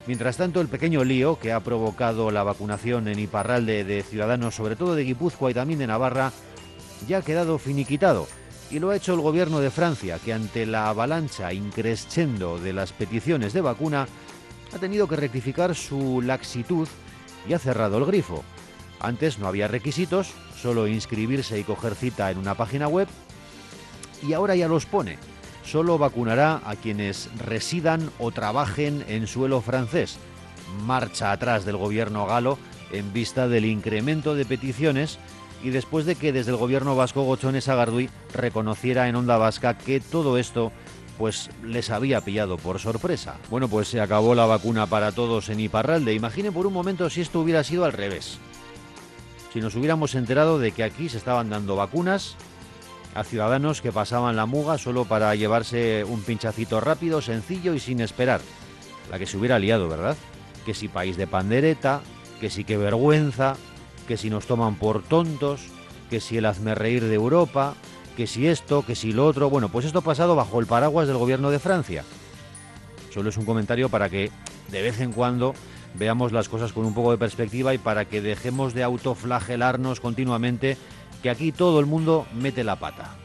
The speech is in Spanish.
Mientras tanto, el pequeño lío que ha provocado la vacunación en Iparralde de ciudadanos, sobre todo de Guipúzcoa y también de Navarra, ya ha quedado finiquitado. Y lo ha hecho el gobierno de Francia, que ante la avalancha increscendo de las peticiones de vacuna, ha tenido que rectificar su laxitud y ha cerrado el grifo. Antes no había requisitos, solo inscribirse y coger cita en una página web, y ahora ya los pone. Solo vacunará a quienes residan o trabajen en suelo francés. Marcha atrás del gobierno galo en vista del incremento de peticiones y después de que desde el gobierno vasco Gotzone Sagardui reconociera en Onda Vasca que todo esto pues les había pillado por sorpresa. Bueno, pues se acabó la vacuna para todos en Iparralde. Imaginen por un momento si esto hubiera sido al revés. Si nos hubiéramos enterado de que aquí se estaban dando vacunas a ciudadanos que pasaban la muga solo para llevarse un pinchacito rápido, sencillo y sin esperar. La que se hubiera liado, ¿verdad? Que si país de pandereta, que si qué vergüenza, que si nos toman por tontos, que si el hazmerreír de Europa, que si esto, que si lo otro. Bueno, pues esto ha pasado bajo el paraguas del gobierno de Francia. Solo es un comentario para que de vez en cuando veamos las cosas con un poco de perspectiva y para que dejemos de autoflagelarnos continuamente, que aquí todo el mundo mete la pata.